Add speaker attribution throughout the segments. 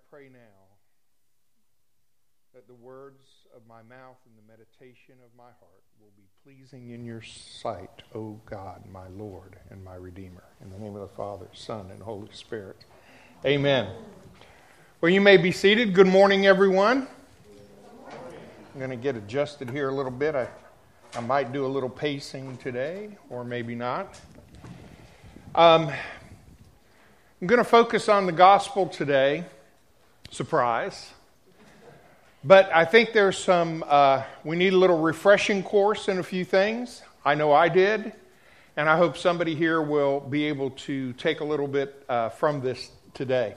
Speaker 1: pray now that the words of my mouth and the meditation of my heart will be pleasing in your sight, O God, my Lord and my Redeemer. In the name of the Father, Son, and Holy Spirit. Amen. Well, you may be seated. Good morning, everyone. I'm going to get adjusted here a little bit. I might do a little pacing today, or maybe not. I'm going to focus on the gospel today. Surprise. But I think there's we need a little refreshing course in a few things. I know I did. And I hope somebody here will be able to take a little bit from this today.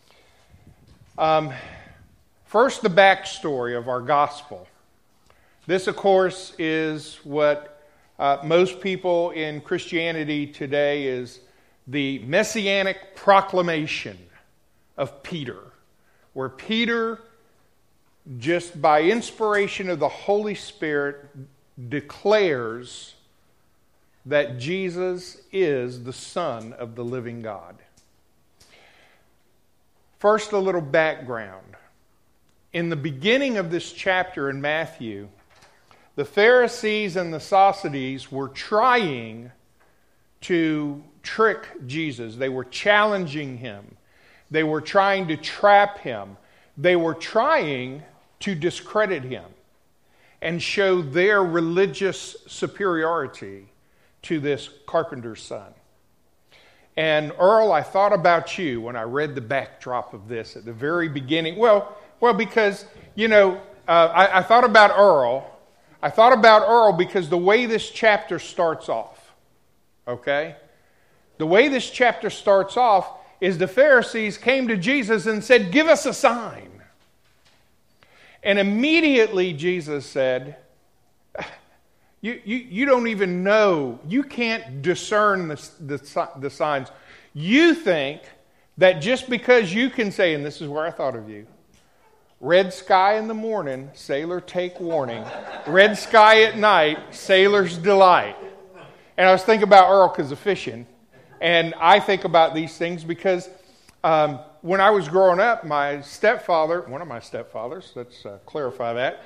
Speaker 1: First, the backstory of our gospel. This, of course, is what most people in Christianity today is the messianic proclamation of Peter, where Peter, just by inspiration of the Holy Spirit, declares that Jesus is the Son of the living God. First, a little background. In the beginning of this chapter in Matthew, the Pharisees and the Sadducees were trying to trick Jesus. They were challenging him. They were trying to trap him. They were trying to discredit him and show their religious superiority to this carpenter's son. And Earl, I thought about you when I read the backdrop of this at the very beginning. Well, because, I thought about Earl. I thought about Earl because the way this chapter starts off, okay? The way this chapter starts off is the Pharisees came to Jesus and said, "Give us a sign." And immediately Jesus said, You don't even know. You can't discern the signs. You think that just because you can say, and this is where I thought of you, red sky in the morning, sailor take warning. Red sky at night, sailor's delight. And I was thinking about Earl because of fishing. And I think about these things because when I was growing up, my stepfather, one of my stepfathers, let's clarify that.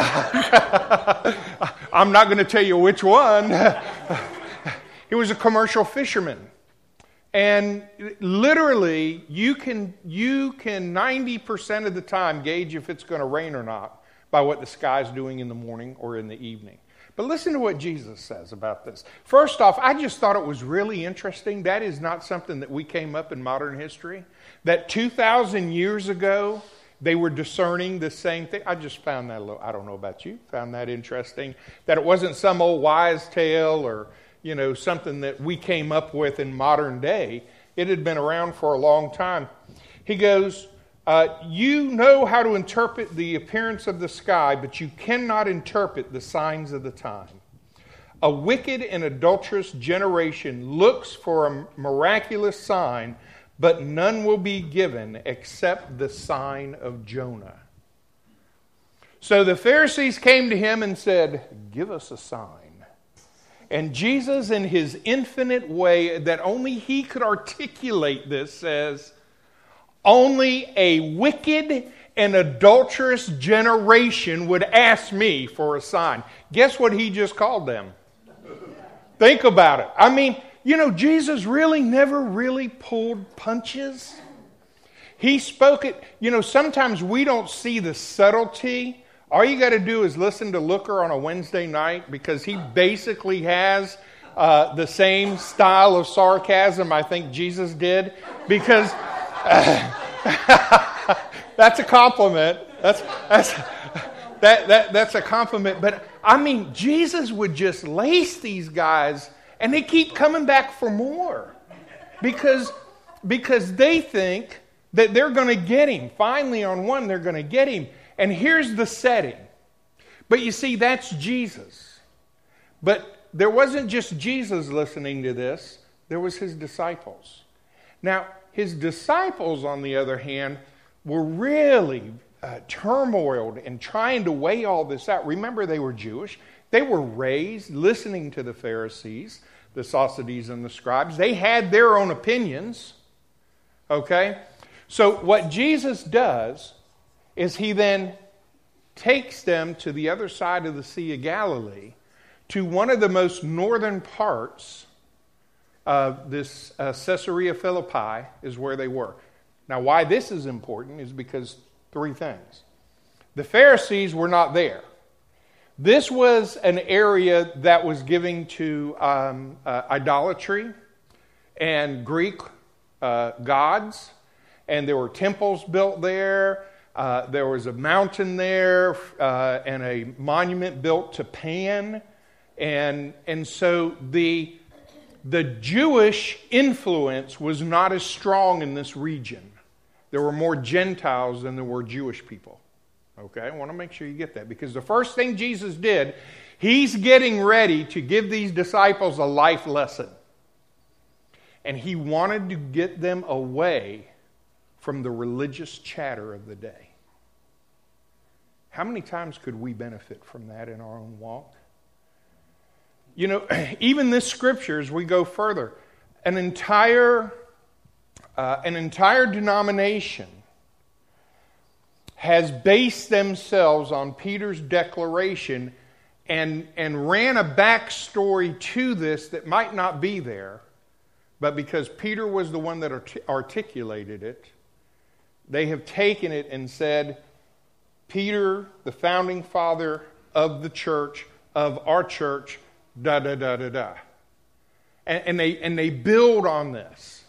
Speaker 1: I'm not going to tell you which one. He was a commercial fisherman. And literally, you can 90% of the time gauge if it's going to rain or not by what the sky's doing in the morning or in the evening. But listen to what Jesus says about this. First off, I just thought it was really interesting. That is not something that we came up in modern history. That 2,000 years ago, they were discerning the same thing. I just found that I don't know about you, found that interesting. That it wasn't some old wise tale or, something that we came up with in modern day. It had been around for a long time. He goes, you know how to interpret the appearance of the sky, but you cannot interpret the signs of the time. A wicked and adulterous generation looks for a miraculous sign, but none will be given except the sign of Jonah. So the Pharisees came to him and said, "Give us a sign." And Jesus, in his infinite way that only he could articulate this, says, "Only a wicked and adulterous generation would ask me for a sign." Guess what he just called them? Think about it. I mean, Jesus really never really pulled punches. He spoke it. Sometimes we don't see the subtlety. All you got to do is listen to Looker on a Wednesday night because he basically has the same style of sarcasm I think Jesus did. Because that's a compliment. That's a compliment. But I mean, Jesus would just lace these guys. And they keep coming back for more because they think that they're going to get him. Finally, on one, they're going to get him. And here's the setting. But you see, that's Jesus. But there wasn't just Jesus listening to this. There was his disciples. Now, his disciples, on the other hand, were really turmoiled and trying to weigh all this out. Remember, they were Jewish. They were raised listening to the Pharisees, the Sadducees, and the scribes. They had their own opinions. Okay? So what Jesus does is he then takes them to the other side of the Sea of Galilee, to one of the most northern parts of this Caesarea Philippi is where they were. Now, why this is important is because three things. The Pharisees were not there. This was an area that was giving to idolatry and Greek gods, and there were temples built there. There was a mountain there and a monument built to Pan. And so the Jewish influence was not as strong in this region. There were more Gentiles than there were Jewish people. Okay, I want to make sure you get that, because the first thing Jesus did, he's getting ready to give these disciples a life lesson. And he wanted to get them away from the religious chatter of the day. How many times could we benefit from that in our own walk? You know, even this scripture, as we go further, an entire denomination has based themselves on Peter's declaration and ran a backstory to this that might not be there, but because Peter was the one that articulated it, they have taken it and said, Peter, the founding father of the church, of our church, da-da-da-da-da. And they build on this.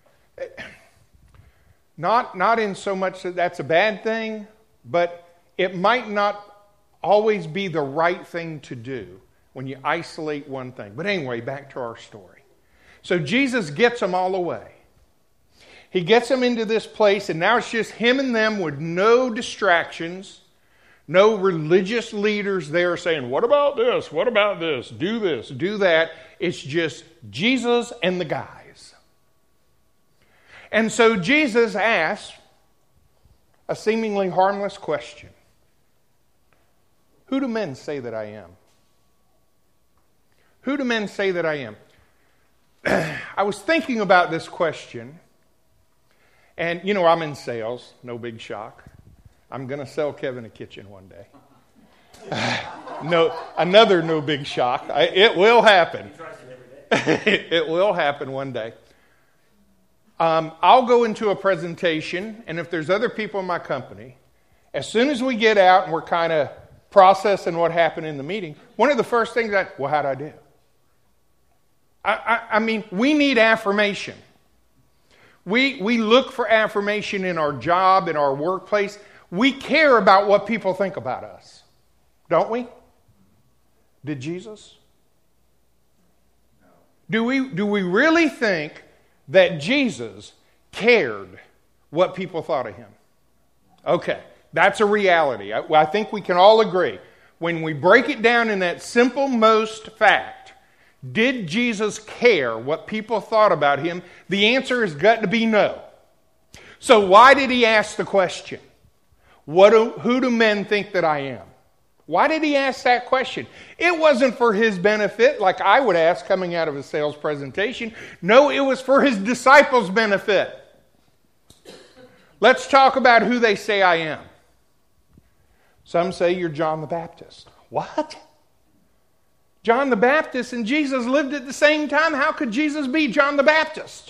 Speaker 1: Not in so much that that's a bad thing, but it might not always be the right thing to do when you isolate one thing. But anyway, back to our story. So Jesus gets them all away. He gets them into this place, and now it's just him and them with no distractions, no religious leaders there saying, what about this? What about this? Do this, do that. It's just Jesus and the guys. And so Jesus asked a seemingly harmless question. Who do men say that I am? Who do men say that I am? I was thinking about this question, and you know, I'm in sales, no big shock. I'm going to sell Kevin a kitchen one day. Another no big shock. It will happen. It will happen one day. I'll go into a presentation, and if there's other people in my company, as soon as we get out and we're kind of processing what happened in the meeting, one of the first things well, how'd I do? I mean, we need affirmation. We look for affirmation in our job, in our workplace. We care about what people think about us, don't we? Did Jesus? No. Do we really think that Jesus cared what people thought of him? Okay, that's a reality. I think we can all agree. When we break it down in that simple most fact, did Jesus care what people thought about him? The answer has got to be no. So why did he ask the question? Who do men think that I am? Why did he ask that question? It wasn't for his benefit, like I would ask coming out of a sales presentation. No, it was for his disciples' benefit. Let's talk about who they say I am. Some say you're John the Baptist. What? John the Baptist and Jesus lived at the same time? How could Jesus be John the Baptist?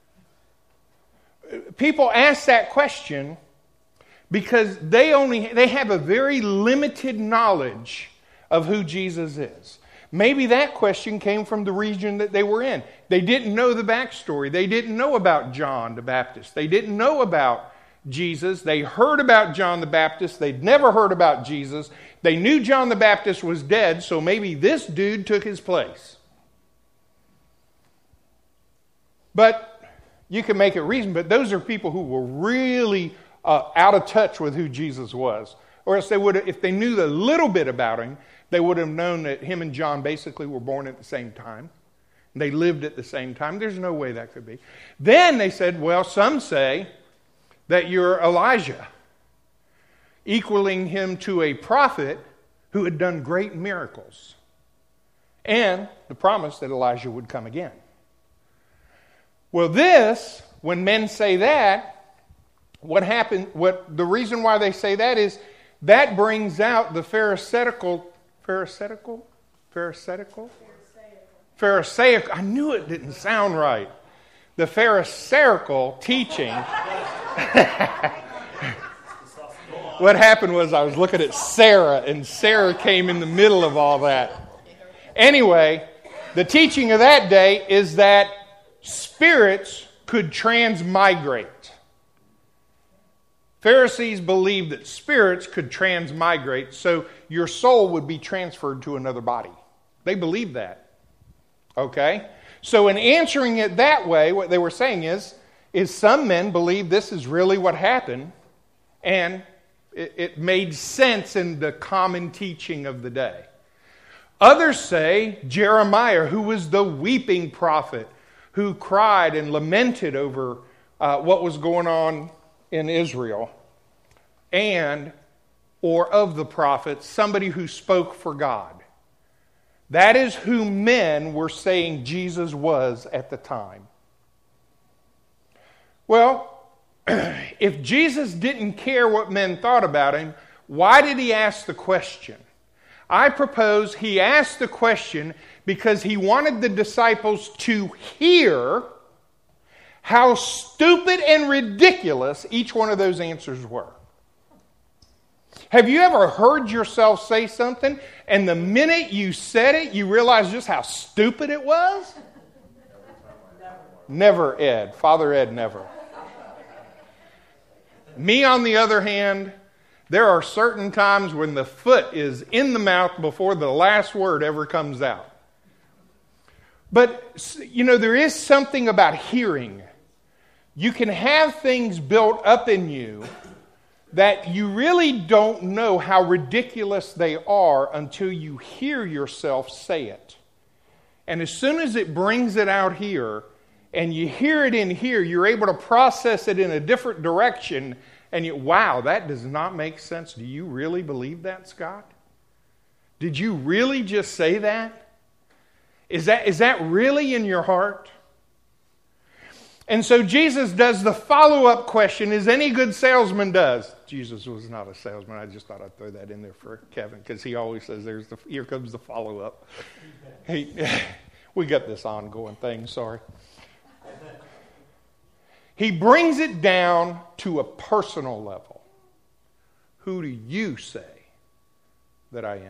Speaker 1: People ask that question because they have a very limited knowledge of who Jesus is. Maybe that question came from the region that they were in. They didn't know the backstory. They didn't know about John the Baptist. They didn't know about Jesus. They heard about John the Baptist. They'd never heard about Jesus. They knew John the Baptist was dead, so maybe this dude took his place. But you can make it reason, but those are people who were really out of touch with who Jesus was. Or else they would have, if they knew a little bit about him, they would have known that him and John basically were born at the same time. They lived at the same time. There's no way that could be. Then they said, well, some say that you're Elijah, equaling him to a prophet who had done great miracles, and the promise that Elijah would come again. Well, when men say that, what happened, the reason why they say that is that brings out the Pharisaical, I knew it didn't sound right. The Pharisaical teaching. What happened was I was looking at Sarah, and Sarah came in the middle of all that. Anyway, the teaching of that day is that spirits could transmigrate. Pharisees believed that spirits could transmigrate, so your soul would be transferred to another body. They believed that. Okay? So in answering it that way, what they were saying is some men believe this is really what happened, and it made sense in the common teaching of the day. Others say Jeremiah, who was the weeping prophet, who cried and lamented over what was going on in Israel, or of the prophets, somebody who spoke for God. That is who men were saying Jesus was at the time. Well, if Jesus didn't care what men thought about him, why did he ask the question? I propose he asked the question because he wanted the disciples to hear how stupid and ridiculous each one of those answers were. Have you ever heard yourself say something, and the minute you said it, you realized just how stupid it was? Never, Ed. Father Ed, never. Me, on the other hand, there are certain times when the foot is in the mouth before the last word ever comes out. But, there is something about hearing. You can have things built up in you that you really don't know how ridiculous they are until you hear yourself say it. And as soon as it brings it out here, and you hear it in here, you're able to process it in a different direction, and wow, that does not make sense. Do you really believe that, Scott? Did you really just say that? Is that really in your heart? And so Jesus does the follow-up question, as any good salesman does. Jesus was not a salesman. I just thought I'd throw that in there for Kevin, because he always says, here comes the follow-up. We got this ongoing thing, sorry. He brings it down to a personal level. Who do you say that I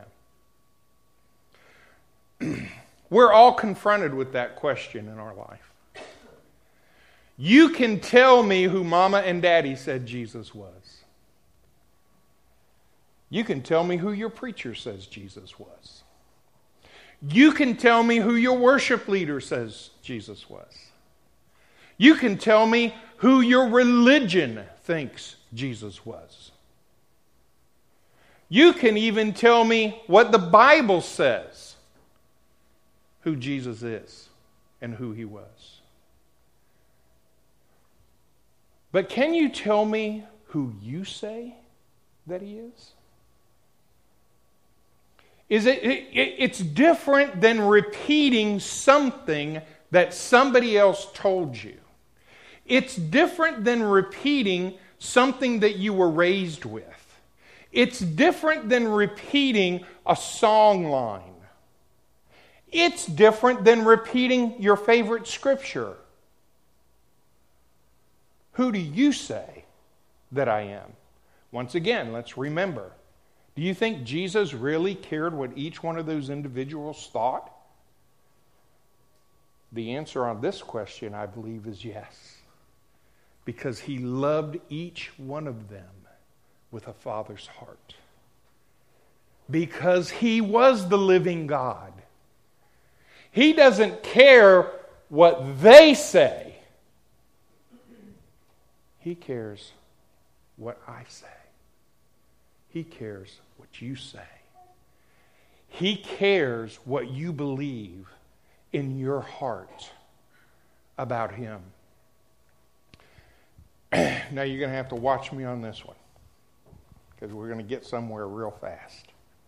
Speaker 1: am? We're all confronted with that question in our life. You can tell me who Mama and Daddy said Jesus was. You can tell me who your preacher says Jesus was. You can tell me who your worship leader says Jesus was. You can tell me who your religion thinks Jesus was. You can even tell me what the Bible says who Jesus is and who he was. But can you tell me who you say that he is? It's different than repeating something that somebody else told you. It's different than repeating something that you were raised with. It's different than repeating a song line. It's different than repeating your favorite scripture. Who do you say that I am? Once again, let's remember. Do you think Jesus really cared what each one of those individuals thought? The answer on this question, I believe, is yes. Because he loved each one of them with a father's heart. Because he was the living God. He doesn't care what they say. He cares what I say. He cares what you say. He cares what you believe in your heart about him. Now you're going to have to watch me on this one, because we're going to get somewhere real fast.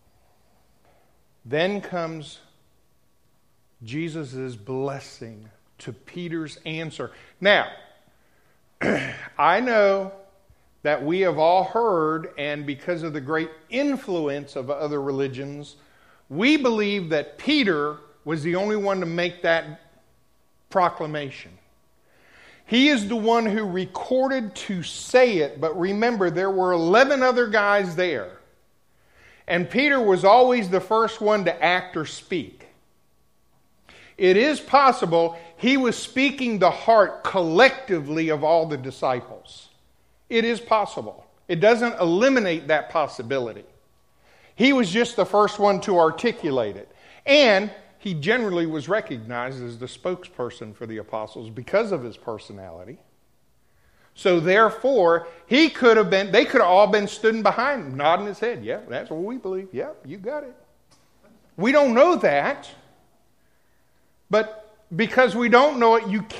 Speaker 1: Then comes Jesus' blessing to Peter's answer. Now, I know that we have all heard, and because of the great influence of other religions, we believe that Peter was the only one to make that proclamation. He is the one who recorded to say it, but remember, there were 11 other guys there. And Peter was always the first one to act or speak. It is possible he was speaking the heart collectively of all the disciples. It is possible. It doesn't eliminate that possibility. He was just the first one to articulate it. And he generally was recognized as the spokesperson for the apostles because of his personality. So therefore, they could have all been stood behind him, nodding his head. Yeah, that's what we believe. Yeah, you got it. We don't know that. But because we don't know it,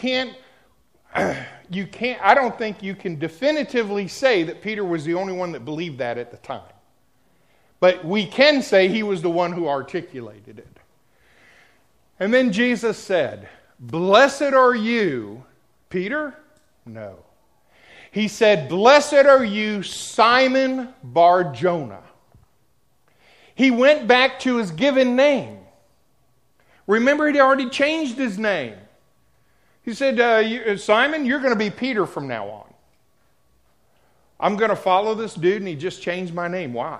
Speaker 1: I don't think you can definitively say that Peter was the only one that believed that at the time. But we can say he was the one who articulated it. And then Jesus said, "Blessed are you, Peter?" No. He said, "Blessed are you, Simon Bar-Jonah." He went back to his given name. Remember, he'd already changed his name. He said, "Simon, you're going to be Peter from now on. I'm going to follow this dude," and he just changed my name. Why?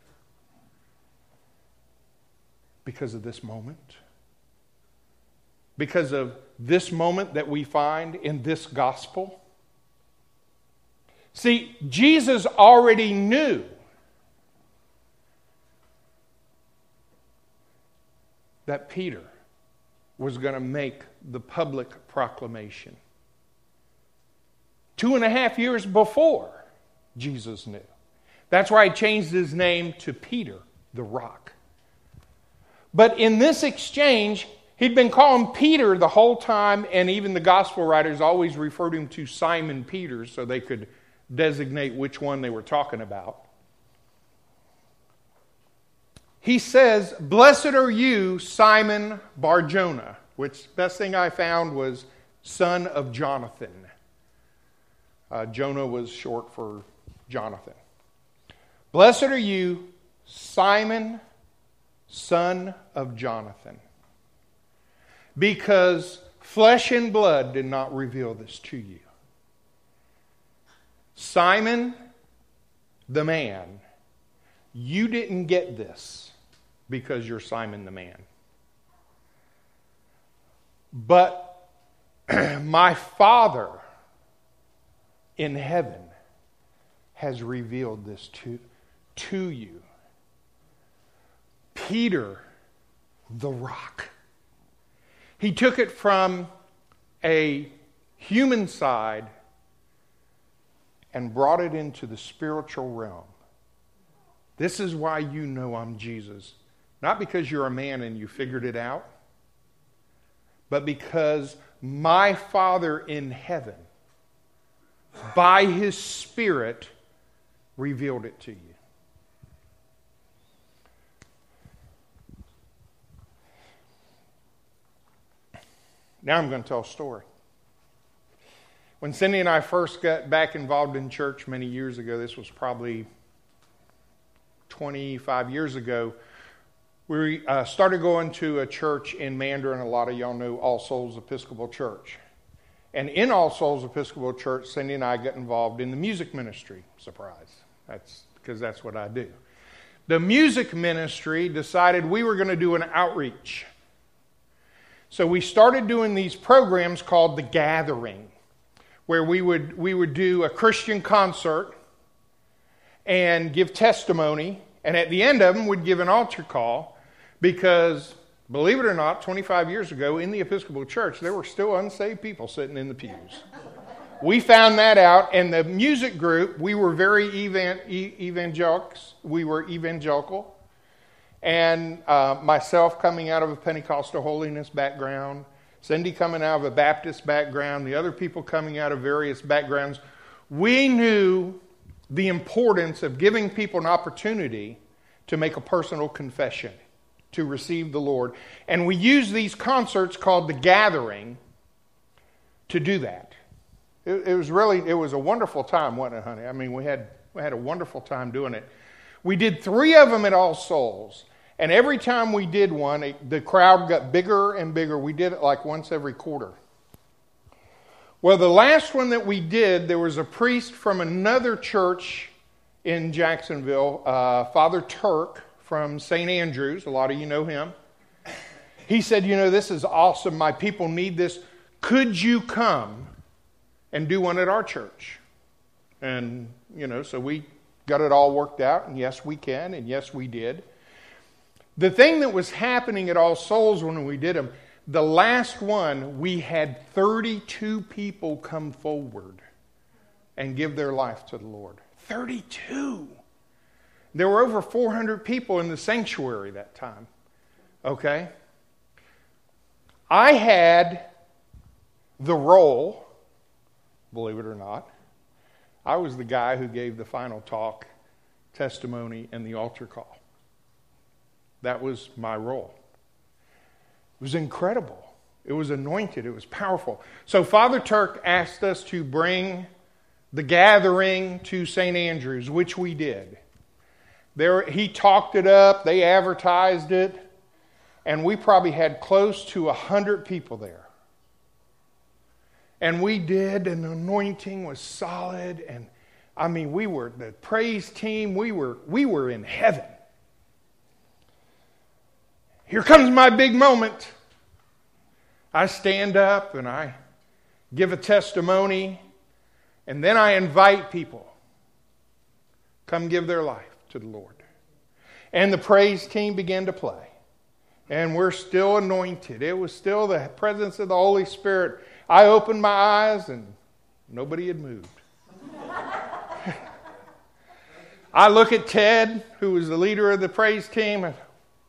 Speaker 1: Because of this moment. Because of this moment that we find in this gospel. See, Jesus already knew that Peter was going to make the public proclamation. 2.5 years before, Jesus knew. That's why he changed his name to Peter, the Rock. But in this exchange, he'd been calling Peter the whole time, and even the gospel writers always referred him to Simon Peter so they could designate which one they were talking about. He says, "Blessed are you, Simon Bar-Jonah," which best thing I found was son of Jonathan. Jonah was short for Jonathan. "Blessed are you, Simon, son of Jonathan, because flesh and blood did not reveal this to you." Simon, the man, you didn't get this because you're Simon the man. But my Father in heaven has revealed this to you. Peter, the Rock. He took it from a human side and brought it into the spiritual realm. This is why you know I'm Jesus. Not because you're a man and you figured it out, but because my Father in heaven, by His Spirit, revealed it to you. Now I'm going to tell a story. When Cindy and I first got back involved in church many years ago, this was probably 25 years ago, we started going to a church in Mandarin. A lot of y'all know All Souls Episcopal Church. And in All Souls Episcopal Church, Cindy and I got involved in the music ministry. Surprise. That's because that's what I do. The music ministry decided we were going to do an outreach. So we started doing these programs called The Gathering, where we would do a Christian concert and give testimony, and at the end of them we'd give an altar call, because, believe it or not, 25 years ago in the Episcopal Church there were still unsaved people sitting in the pews. We found that out, and the music group, we were very evangelics. We were evangelical. And myself coming out of a Pentecostal holiness background, Cindy coming out of a Baptist background, the other people coming out of various backgrounds, we knew the importance of giving people an opportunity to make a personal confession, to receive the Lord. And we used these concerts called The Gathering to do that. It was a wonderful time, wasn't it, honey? I mean, we had a wonderful time doing it. We did 3 of them at All Souls. And every time we did one, the crowd got bigger and bigger. We did it like once every quarter. Well, the last one that we did, there was a priest from another church in Jacksonville, Father Turk from St. Andrews. A lot of you know him. He said, this is awesome. My people need this. Could you come and do one at our church? And, so we got it all worked out. And yes, we can. And yes, we did. The thing that was happening at All Souls when we did them, the last one, we had 32 people come forward and give their life to the Lord. 32! There were over 400 people in the sanctuary that time. Okay? I had the role, believe it or not. I was the guy who gave the final talk, testimony, and the altar call. That was my role. It was incredible. It was anointed. It was powerful. So Father Turk asked us to bring the gathering to St. Andrews, which we did. He talked it up. They advertised it. And we probably had close to 100 people there. And we did, and the anointing was solid. And we were the praise team. We were in heaven. Here comes my big moment. I stand up and I give a testimony, and then I invite people. Come give their life to the Lord. And the praise team began to play. And we're still anointed. It was still the presence of the Holy Spirit. I opened my eyes and nobody had moved. I look at Ted, who was the leader of the praise team, and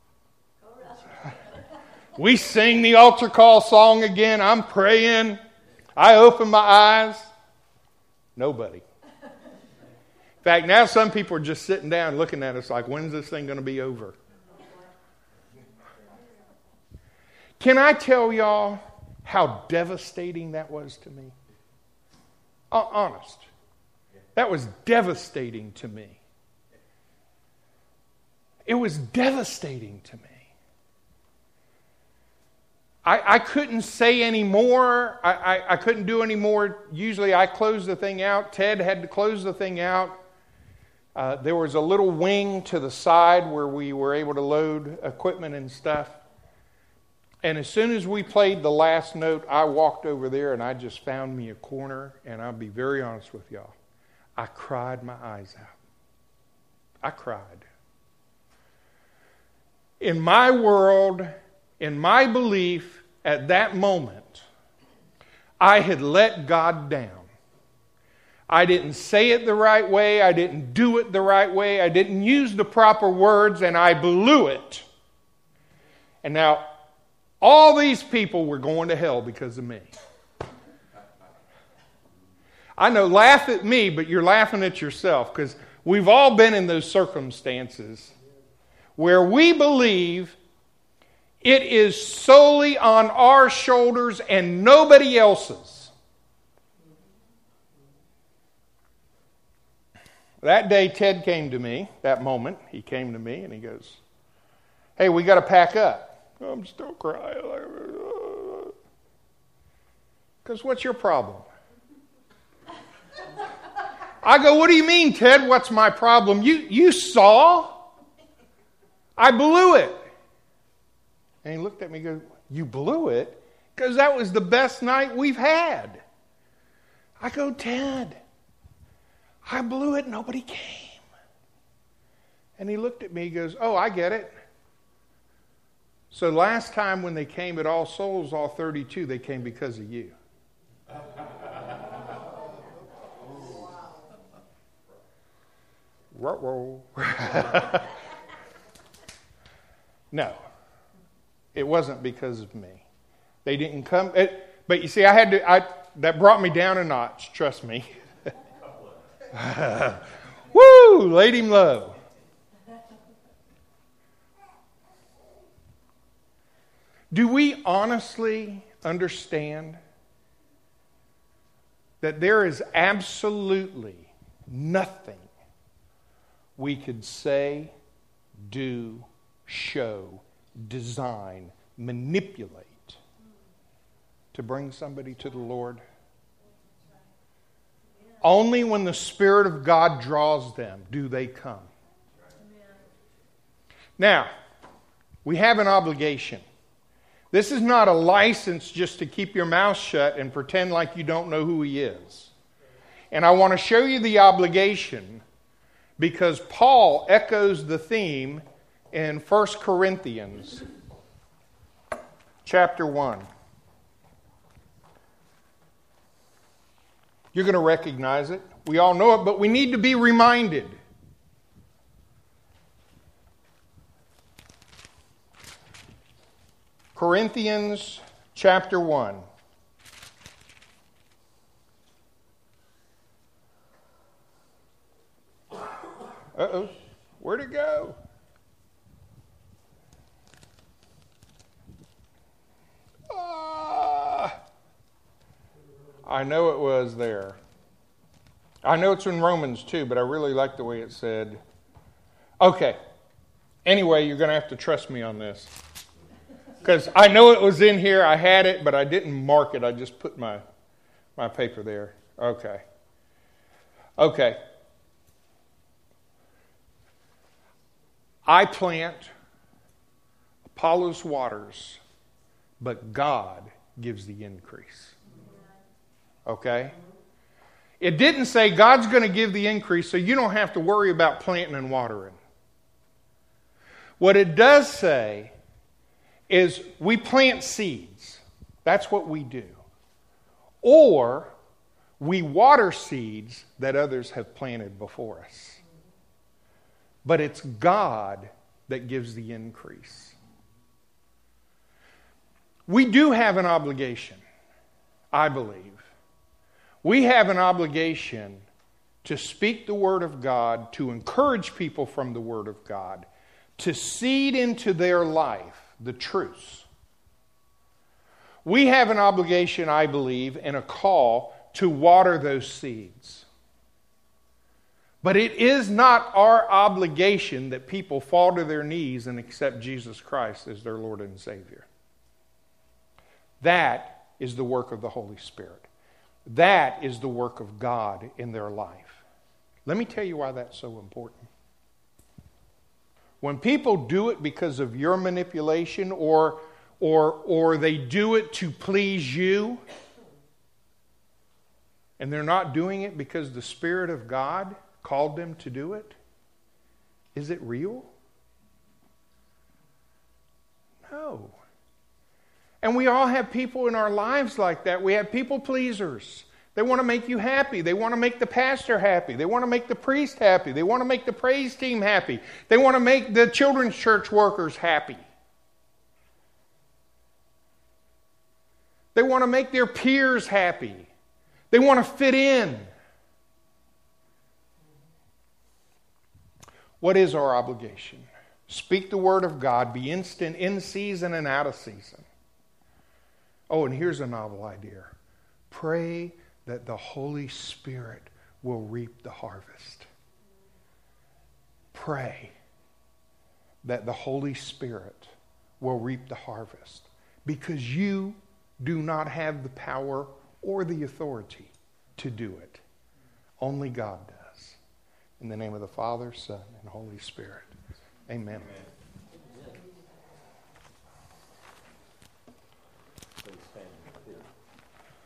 Speaker 1: we sing the altar call song again. I'm praying. I open my eyes. Nobody. In fact, now some people are just sitting down looking at us like, when's this thing going to be over? Can I tell y'all how devastating that was to me? Honest. That was devastating to me. It was devastating to me. I couldn't say any more. I couldn't do any more. Usually I closed the thing out. Ted had to close the thing out. There was a little wing to the side where we were able to load equipment and stuff. And as soon as we played the last note, I walked over there and I just found me a corner. And I'll be very honest with y'all. I cried my eyes out. I cried. In my world, in my belief, at that moment, I had let God down. I didn't say it the right way. I didn't do it the right way. I didn't use the proper words, and I blew it. And now, all these people were going to hell because of me. I know, laugh at me, but you're laughing at yourself, because we've all been in those circumstances where we believe it is solely on our shoulders and nobody else's. That day, Ted came to me, that moment, he came to me and he goes, hey, we got to pack up. I'm still crying. Because what's your problem? I go, what do you mean, Ted? What's my problem? You saw? I blew it. And he looked at me and goes, you blew it? Because that was the best night we've had. I go, Ted, I blew it, nobody came. And he looked at me, he goes, oh, I get it. So last time when they came at All Souls, all 32, they came because of you. No. It wasn't because of me. They didn't come. But you see, that brought me down a notch, trust me. Woo! Laid him low. Do we honestly understand that there is absolutely nothing we could say, do, show, design, manipulate to bring somebody to the Lord. Only when the Spirit of God draws them do they come. Now, we have an obligation. This is not a license just to keep your mouth shut and pretend like you don't know who He is. And I want to show you the obligation because Paul echoes the theme in 1 Corinthians chapter 1. You're going to recognize it. We all know it, but we need to be reminded. Corinthians chapter 1. Uh-oh. Where'd it go? I know it was there. I know it's in Romans too, but I really like the way it said. Okay. Anyway, you're going to have to trust me on this. Because I know it was in here. I had it, but I didn't mark it. I just put my paper there. Okay. Okay. I plant, Apollos waters, but God gives the increase. Okay? It didn't say God's going to give the increase, so you don't have to worry about planting and watering. What it does say is we plant seeds. That's what we do. Or we water seeds that others have planted before us. But it's God that gives the increase. We do have an obligation, I believe. We have an obligation to speak the Word of God, to encourage people from the Word of God, to seed into their life the truths. We have an obligation, I believe, and a call to water those seeds. But it is not our obligation that people fall to their knees and accept Jesus Christ as their Lord and Savior. That is the work of the Holy Spirit. That is the work of God in their life. Let me tell you why that's so important. When people do it because of your manipulation or they do it to please you, and they're not doing it because the Spirit of God called them to do it, is it real? No. And we all have people in our lives like that. We have people pleasers. They want to make you happy. They want to make the pastor happy. They want to make the priest happy. They want to make the praise team happy. They want to make the children's church workers happy. They want to make their peers happy. They want to fit in. What is our obligation? Speak the Word of God. Be instant in season and out of season. Oh, and here's a novel idea. Pray that the Holy Spirit will reap the harvest. Pray that the Holy Spirit will reap the harvest. Because you do not have the power or the authority to do it. Only God does. In the name of the Father, Son, and Holy Spirit. Amen. Amen.